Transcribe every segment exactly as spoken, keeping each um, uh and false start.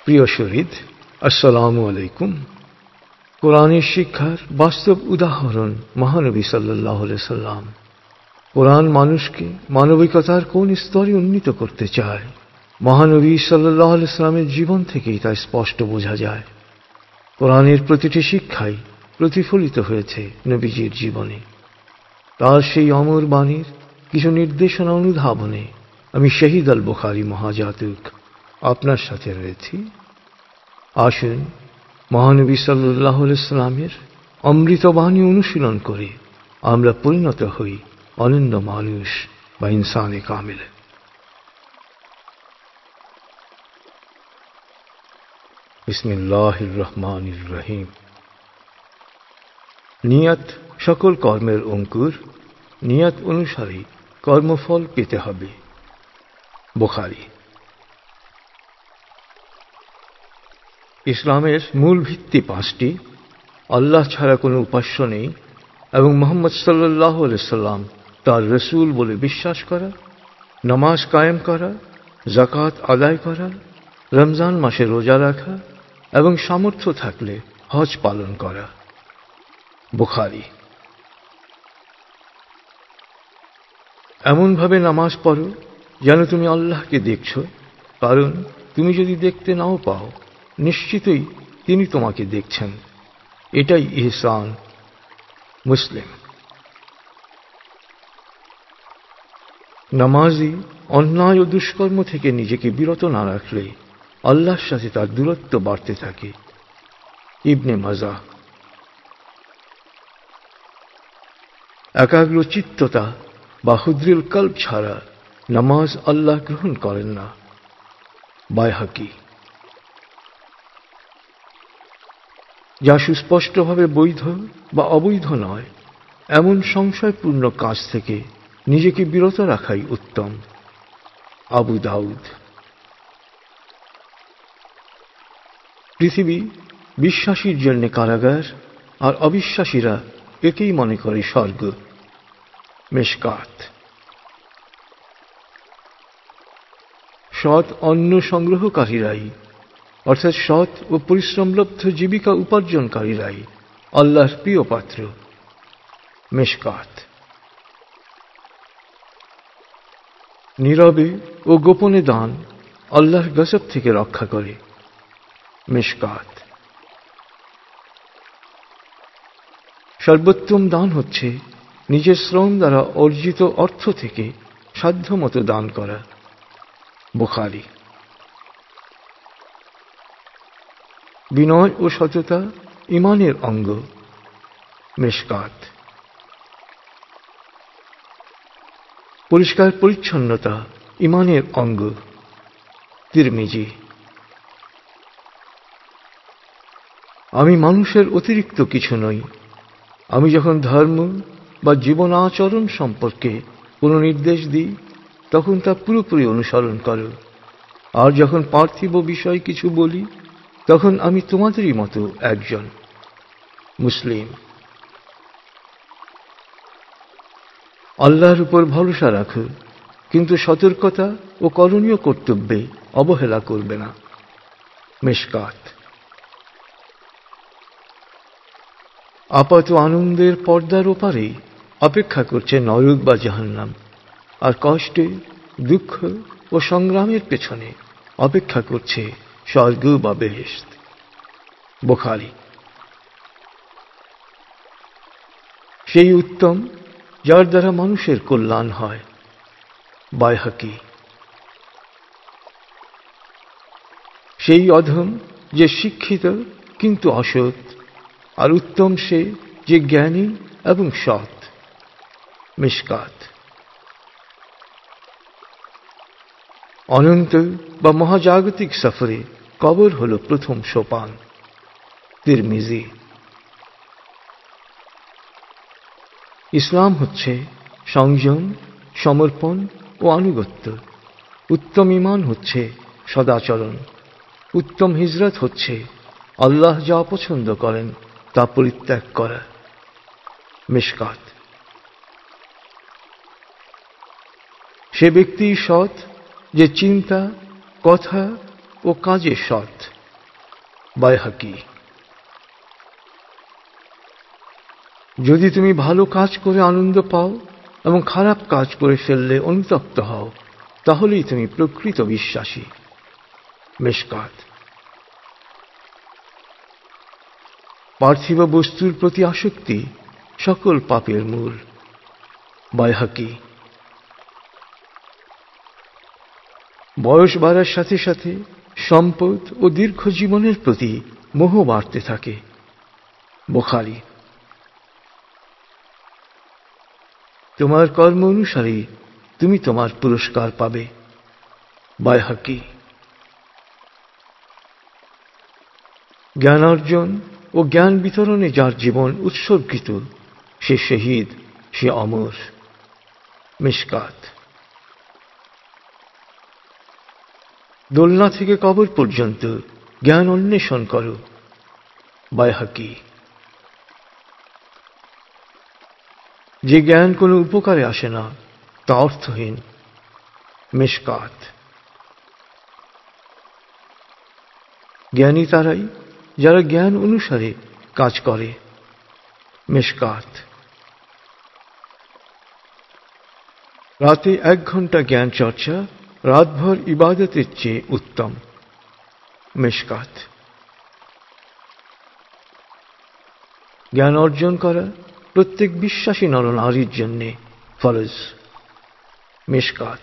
প্রিয় শহীদ, আসসালামু আলাইকুম। কোরআনের শিক্ষার বাস্তব উদাহরণ মহানবী সাল্লাল্লাহু আলাইহি সাল্লাম। কোরআন মানুষকে মানবিকতার কোন স্তরে উন্নীত করতে চায়, মহানবী সাল্লাল্লাহু আলাইহি সাল্লামের জীবন থেকেই তা স্পষ্ট বোঝা যায়। কোরআনের প্রতিটি শিক্ষাই প্রতিফলিত হয়েছে নবীজির জীবনে। তার সেই অমর বাণীর কিছু নির্দেশনা অনুধাবনে আমি শহীদ আল বুখারী মহাজাতক আপনার সাথে রয়েছি। আসুন মহানবী সাল্লাল্লাহু আলাইহি সাল্লামের অমৃতবাণী অনুশীলন করে আমরা পরিণত হই অনন্য মানুষ বা ইনসানে কামিলে। বিসমিল্লাহির রহমানির রহিম। নিয়ত সকল কর্মের অঙ্কুর, নিয়ত অনুসারে কর্মফল পেতে হবে। বুখারী। ইসলামের মূল ভিত্তি পাঁচটি। আল্লাহ ছাড়া কোনো উপাস্য নেই এবং মুহাম্মদ সাল্লাল্লাহু আলাইহি সাল্লাম তার রাসূল বলে বিশ্বাস করা, নামাজ কায়েম করা, যাকাত আদায় করা, রমজান মাসে রোজা রাখা এবং সামর্থ্য থাকলে হজ পালন করা। বুখারী। এমনভাবে নামাজ পড়ো যেন তুমি আল্লাহকে দেখছ, কারণ তুমি যদি দেখতে নাও পাও, নিশ্চিতই তিনি তোমাকে দেখছেন। এটাই ইহসান। মুসলিম। নামাজি অন্যায় ও দুষ্কর্ম থেকে নিজেকে বিরত না রাখলে আল্লাহর সাথে তার দূরত্ব বাড়তে থাকে। ইবনে মাজাহ। একাগ্র চিত্ততা বা হুদরিল কলব ছাড়া নামাজ আল্লাহ গ্রহণ করেন না। বাইহাকি। যা সুস্পষ্টভাবে বৈধ বা অবৈধ নয় এমন সংশয়পূর্ণ কাজ থেকে নিজেকে বিরত রাখাই উত্তম। আবু দাউদ। পৃথিবী বিশ্বাসীর জন্য কারাগার আর অবিশ্বাসীরা একেই মনে করে স্বর্গ। মিশকাত। সৎ অন্ন সংগ্রহকারীরাই অর্থাৎ সৎ ও পরিশ্রমলব্ধ জীবিকা উপার্জনকারীরাই আল্লাহর প্রিয় পাত্র। মিশকাত। নীরবে ও গোপনে দান আল্লাহর গজব থেকে রক্ষা করে। মিশকাত। সর্বোত্তম দান হচ্ছে নিজের শ্রম দ্বারা অর্জিত অর্থ থেকে সাধ্যমতো দান করা। বুখারী। বিনয় ও সততা ঈমানের অঙ্গ। মিশকাত। পরিষ্কার পরিচ্ছন্নতা ঈমানের অঙ্গ। তিরমিজি। আমি মানুষের অতিরিক্ত কিছু নই। আমি যখন ধর্ম বা জীবন আচরণ সম্পর্কে কোনো নির্দেশ দিই তখন তা পুরোপুরি অনুসরণ করো, আর যখন পার্থিব বিষয় কিছু বলি তখন আমি তোমাদেরই মতো একজন। মুসলিম। আল্লাহর উপর ভরসা রাখো, কিন্তু সতর্কতা ও করণীয় কর্তব্যে অবহেলা করবে না। মিশকাত। আপাত আনন্দের পর্দার ওপারে অপেক্ষা করছে নরক বা জাহান্নাম, আর কষ্টে, দুঃখ ও সংগ্রামের পেছনে অপেক্ষা করছে স্বর্গ বা বেহেশত। বুখারী। সেই উত্তম যার দ্বারা মানুষের কল্যাণ হয়। বাইহাকি। সেই অধম যে শিক্ষিত কিন্তু অসৎ, আর উত্তম সে যে জ্ঞানী এবং সৎ। মিশকাত। অনন্ত বা মহাজাগতিক সফরে কবর হল প্রথম সোপান। তিরমিজি। ইসলাম হচ্ছে সংযম, সমর্পণ ও আনুগত্য। উত্তম ঈমান হচ্ছে সদাচরণ। উত্তম হিজরত হচ্ছে আল্লাহ যা পছন্দ করেন তা পরিত্যাগ করা। মিশকাত। সে ব্যক্তি সৎ যে চিন্তা, কথা ও কাজে সৎ। বাইহাকি। যদি তুমি ভালো কাজ করে আনন্দ পাও এবং খারাপ কাজ করে ফেললে অনুতপ্ত হও, তাহলেই তুমি প্রকৃত বিশ্বাসী। মিশকাত। পার্থিব বস্তুর প্রতি আসক্তি সকল পাপের মূল। বাইহাকি। বয়স বাড়ার সাথে সাথে সম্পদ ও দীর্ঘ জীবনের প্রতি মোহ বাড়তে থাকে। বুখারী। তোমার কর্ম অনুসারে তুমি তোমার পুরস্কার পাবে। বাইহাকি। জ্ঞান অর্জন ও জ্ঞান বিতরণে যার জীবন উৎসর্গিত, সে শহীদ, সে অমর। মিশকাত। দোলনা থেকে কবর পর্যন্ত জ্ঞান অন্বেষণ করো। বাইহাকি। যে জ্ঞান কোনো উপকারে আসে না তা অর্থহীন। মিশকাত। জ্ঞানী তারাই যারা জ্ঞান অনুসারে কাজ করে। মিশকাত। রাতে এক ঘন্টা জ্ঞান চর্চা রাতভর ইবাদতের চেয়ে উত্তম। মিশকাত। জ্ঞান অর্জন করা প্রত্যেক বিশ্বাসী নরনারীর জন্য ফরজ। মিশকাত।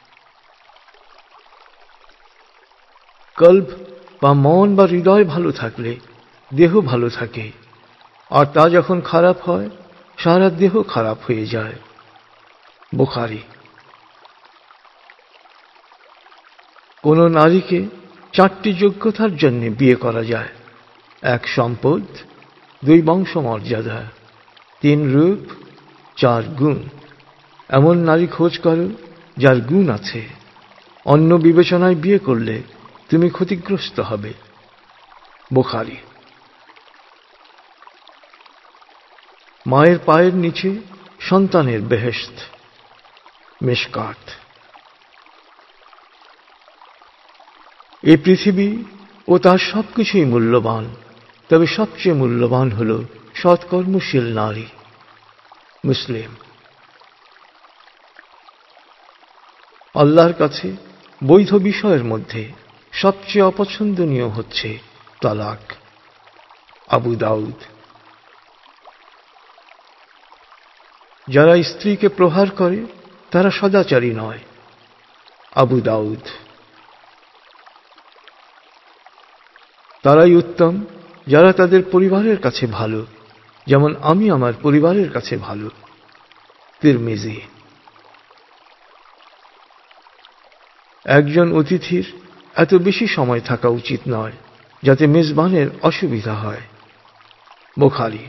কল্ব বা মন বা হৃদয় ভালো থাকলে দেহ ভালো থাকে, আর তা যখন খারাপ হয় সারা দেহ খারাপ হয়ে যায়। বুখারী। কোন নারীকে চারটি যোগ্যতার জন্য বিয়ে করা যায়। এক, সম্পদ; দুই, বংশমর্যাদা; তিন, রূপ; চার, গুণ। এমন নারী খোঁজ করো যার গুণ আছে। অন্য বিবেচনায় বিয়ে করলে তুমি ক্ষতিগ্রস্ত হবে। বুখারী। মায়ের পায়ের নিচে সন্তানের বেহেশত। মিশকাত। এই পৃথিবী ও তার সবকিছুই মূল্যবান, তবে সবচেয়ে মূল্যবান হল সৎকর্মশীল নারী। মুসলিম। আল্লাহর কাছে বৈধ বিষয়ের মধ্যে সবচেয়ে অপছন্দনীয় হচ্ছে তালাক। আবু দাউদ। যারা স্ত্রীকে প্রহার করে তারা সদাচারী নয়। আবু দাউদ। তারাই উত্তম যারা তাদের পরিবারের কাছে ভালো, যেমন আমি আমার পরিবারের কাছে ভালো। তিরমিজি। একজন অতিথির এত বেশি সময় থাকা উচিত নয় যাতে মেজবানের অসুবিধা হয়। বুখারী।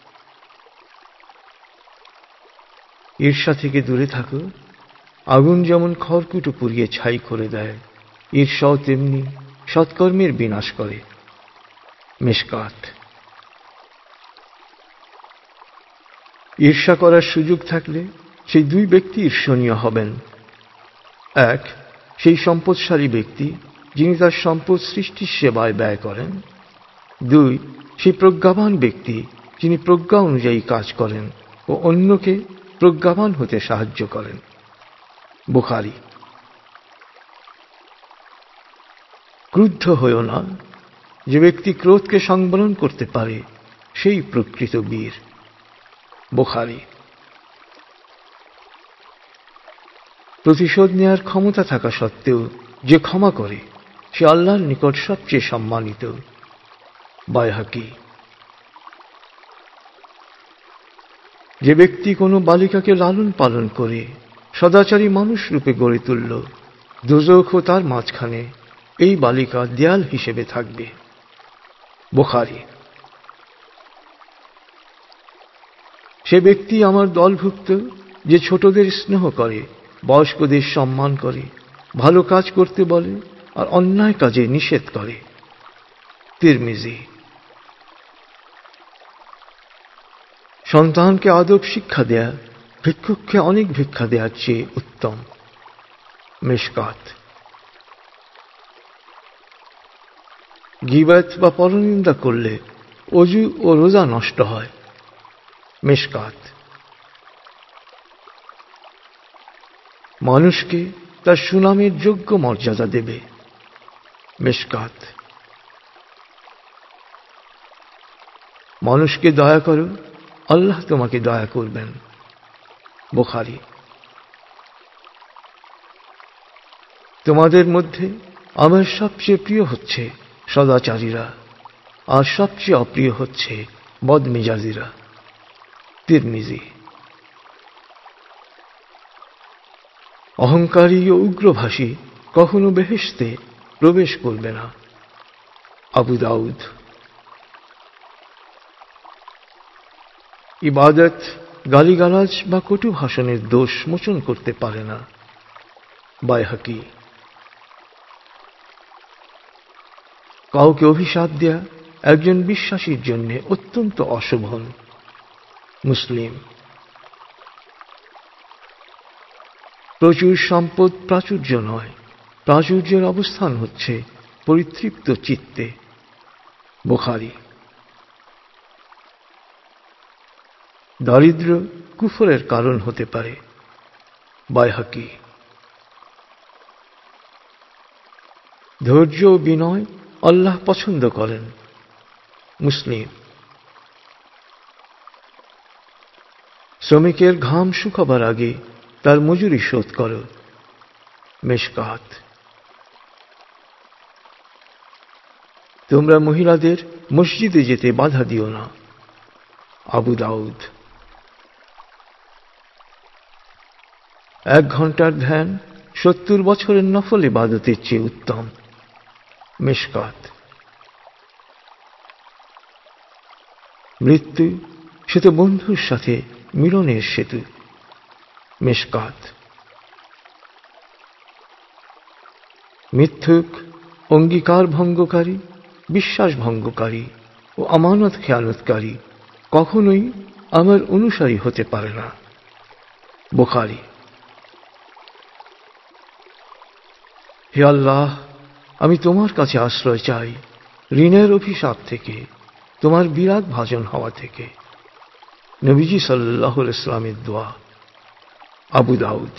ঈর্ষা থেকে দূরে থাকো। আগুন যেমন খড়কুটো পুড়িয়ে ছাই করে দেয়, ঈর্ষাও তেমনি সৎকর্মের বিনাশ করে। মিশকাত। ঈর্ষা করার সুযোগ থাকলে সেই দুই ব্যক্তি ঈর্ষণীয় হবেন। এক, সেই সম্পদশালী ব্যক্তি যিনি তার সম্পদ সৃষ্টির সেবায় ব্যয় করেন। দুই, সেই প্রজ্ঞাবান ব্যক্তি যিনি প্রজ্ঞা অনুযায়ী কাজ করেন ও অন্যকে প্রজ্ঞাবান হতে সাহায্য করেন। বুখারী। ক্রুদ্ধ হইও না। যে ব্যক্তি ক্রোধকে সংবরণ করতে পারে সেই প্রকৃত বীর। বুখারী। প্রতিশোধ নেয়ার ক্ষমতা থাকা সত্ত্বেও যে ক্ষমা করে সে আল্লাহর নিকট সবচেয়ে সম্মানিত। বাইহাকি। যে ব্যক্তি কোনো বালিকাকে লালন পালন করে সদাচারী মানুষ রূপে গড়ে তুলল, দোজখ ও তার মাঝখানে এই বালিকা দেয়াল হিসেবে থাকবে। বুখারী। সে ব্যক্তি আমার দলভুক্ত যে ছোটদের স্নেহ করে, বয়স্কদের সম্মান করে, ভালো কাজ করতে বলে আর অন্যায় কাজে নিষেধ করে। তিরমিজি। সন্তানকে আদব শিক্ষা দেয়া ভিক্ষুককে অনেক ভিক্ষা দেওয়ার চেয়ে উত্তম। মিশকাত। গীবত বা পরনিন্দা করলে ওযু ও রোজা নষ্ট হয়। মিশকাত। মানুষকে তার সুনামের যোগ্য মর্যাদা দেবে। মিশকাত। মানুষকে দয়া করো, আল্লাহ তোমাকে দয়া করবেন। বুখারী। তোমাদের মধ্যে আমার সবচেয়ে প্রিয় হচ্ছে সদাচারীরা, আর সবচেয়ে অপ্রিয় হচ্ছে বদমেজাজিরা। তিরমিজি। অহংকারী ও উগ্রভাষী কখনো বেহেশতে প্রবেশ করবে না। আবু দাউদ। ইবাদত গালিগালাজ বা কটু ভাষণের দোষ মোচন করতে পারে না। বাইহাকী। কাউকে অভিশাপ দেয়া একজন বিশ্বাসীর জন্য অত্যন্ত অশোভন। মুসলিম। প্রচুর সম্পদ প্রাচুর্য নয়, প্রাচুর্যের অবস্থান হচ্ছে পরিতৃপ্ত চিত্তে। বুখারী। দারিদ্র্য কুফরের কারণ হতে পারে। বাইহাকী। ধৈর্য ও বিনয় আল্লাহ পছন্দ করেন। মুসলিম। শ্রমিকের ঘাম শুকাবার আগে তার মজুরি শোধ করো। মিশকাত। তোমরা মহিলাদের মসজিদে যেতে বাধা দিও না। আবু দাউদ। এক ঘন্টার ধ্যান সত্তর বছরের নফল ইবাদতের চেয়ে উত্তম। মিশকাত। মৃত্যু সে তো বন্ধুর সাথে মিলনের সেতু। মিশকাত। মিথ্যুক, অঙ্গীকার ভঙ্গকারী, বিশ্বাস ভঙ্গকারী ও আমানত খেয়ানতকারী কখনোই আমার অনুসারী হতে পারে না। বুখারী। হে আল্লাহ, আমি তোমার কাছে আশ্রয় চাই ঋণের অভিশাপ থেকে, তোমার বিরাগ ভাজন হওয়া থেকে। নবীজি সাল্লাল্লাহু আলাইহি ওয়াসাল্লামের দোয়া। আবু দাউদ।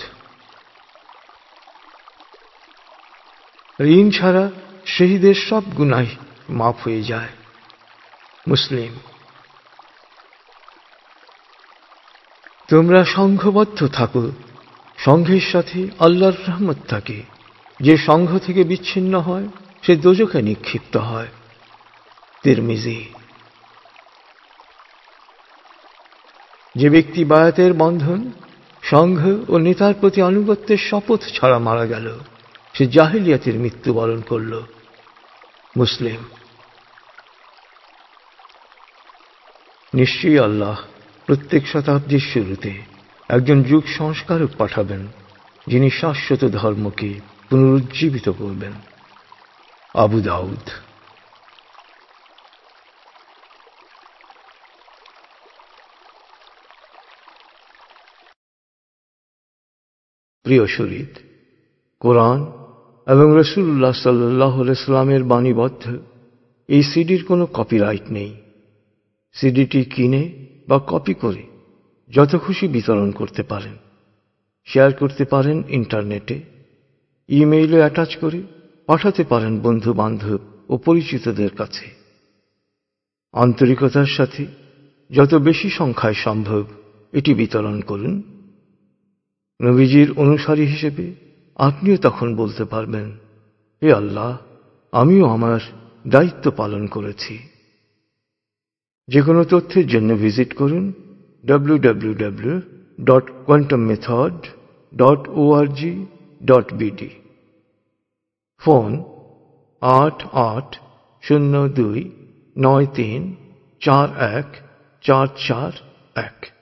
ঋণ ছাড়া শহীদের সব গুনাহ মাফ হয়ে যায়। মুসলিম। তোমরা সংঘবদ্ধ থাকো, সংঘের সাথে আল্লাহর রহমত থাকে। যে সংঘ থেকে বিচ্ছিন্ন হয় সে দোজখে নিক্ষিপ্ত হয়। তিরমিজি। যে ব্যক্তি বায়াতের বন্ধন, সংঘ ও নেতার প্রতি আনুগত্যের শপথ ছাড়া মারা গেল, সে জাহিলিয়াতের মৃত্যুবরণ করল। মুসলিম। নিশ্চয়ই আল্লাহ প্রত্যেক শতাব্দীর শুরুতে একজন যুগ সংস্কারক পাঠাবেন, যিনি শাশ্বত ধর্মকে পুনরুজ্জীবিত করবেন। আবু দাউদ। প্রিয় শরীর, কোরআন এবং রাসূলুল্লাহ সাল্লাল্লাহু আলাইহি ওয়াসাল্লামের বাণীবদ্ধ এই সিডির কোনো কপিরাইট নেই। সিডিটি কিনে বা কপি করে যত খুশি বিতরণ করতে পারেন, শেয়ার করতে পারেন ইন্টারনেটে, ইমেইলে অ্যাটাচ করে পাঠাতে পারেন বন্ধু বান্ধব ও পরিচিতদের কাছে। আন্তরিকতার সাথে যত বেশি সংখ্যায় সম্ভব এটি বিতরণ করুন। নবীজির অনুসারী হিসেবে আপনিও তখন বলতে পারবেন, হে আল্লাহ, আমিও আমার দায়িত্ব পালন করেছি। যে কোনো তথ্যের জন্য ভিজিট করুন W W W dot quantum method dot org dot BD. Phone আট আট শূন্য দুই নয় তিন চার এক চার চার এক।